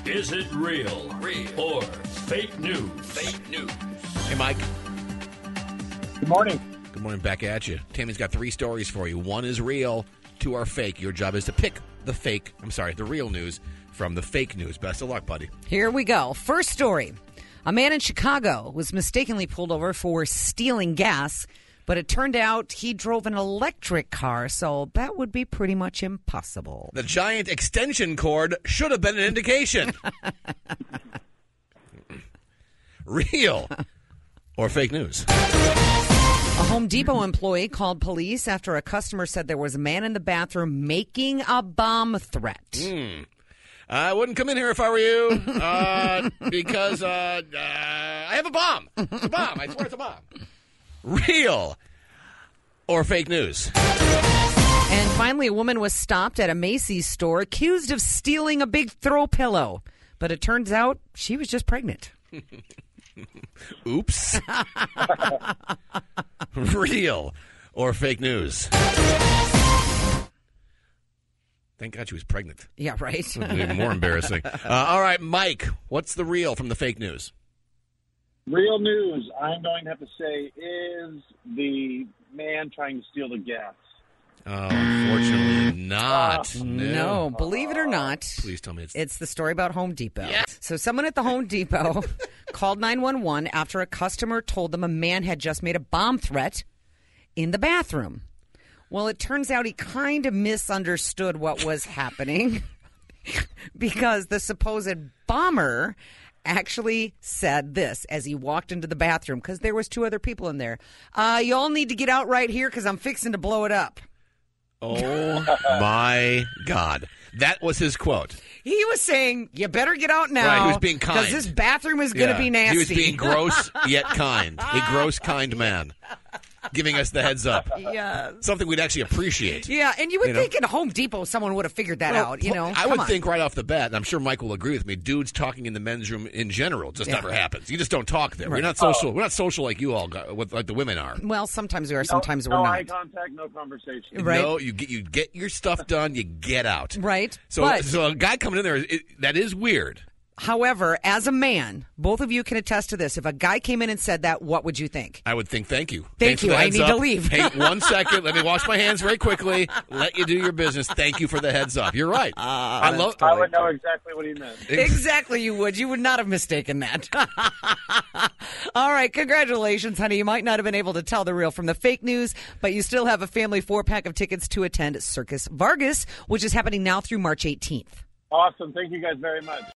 Is it real or fake news? Fake news. Hey, Mike. Good morning. Good morning, back at you. Tammy's got 3 stories for you. 1 is real, 2 are fake. Your job is to pick the real news from the fake news. Best of luck, buddy. Here we go. First story. A man in Chicago was mistakenly pulled over for stealing gas, but it turned out he drove an electric car, so that would be pretty much impossible. The giant extension cord should have been an indication. Real or fake news? A Home Depot employee called police after a customer said there was a man in the bathroom making a bomb threat. I wouldn't come in here if I were you because I have a bomb. It's a bomb. I swear it's a bomb. Real or fake news? And finally, a woman was stopped at a Macy's store accused of stealing a big throw pillow. But it turns out she was just pregnant. Oops. Real or fake news? Thank God she was pregnant. Yeah, right. Even more embarrassing. All right, Mike, what's the real from the fake news? Real news, I'm going to have to say, is the man trying to steal the gas. Oh, unfortunately not. No, believe it or not. Please tell me it's the story about Home Depot. Yeah. So someone at the Home Depot called 911 after a customer told them a man had just made a bomb threat in the bathroom. Well, it turns out he kind of misunderstood what was happening because the supposed bomber actually said this as he walked into the bathroom because there was 2 other people in there. You all need to get out right here because I'm fixing to blow it up. Oh, my God. That was his quote. He was saying, you better get out now. Right, he was being kind. Because this bathroom is going to be nasty. He was being gross yet kind. A gross, kind man. Giving us the heads up. Yeah. Something we'd actually appreciate. Yeah, and you would think in Home Depot someone would have figured that out, I would think right off the bat, and I'm sure Mike will agree with me, dudes talking in the men's room in general just never happens. You just don't talk there. Right. We're not social. We're not social like you all, like the women are. Well, sometimes we are, sometimes we're no not. eye contact, no conversation. Right. No, you get your stuff done, you get out. Right. So a guy coming in there, that is weird. However, as a man, both of you can attest to this. If a guy came in and said that, what would you think? I would think, thank you. Thank you. I need to leave. Hey, 1 second. Let me wash my hands very quickly. Let you do your business. Thank you for the heads up. You're right. I would know exactly what he meant. Exactly, you would. You would not have mistaken that. All right. Congratulations, honey. You might not have been able to tell the real from the fake news, but you still have a family 4-pack of tickets to attend Circus Vargas, which is happening now through March 18th. Awesome. Thank you guys very much.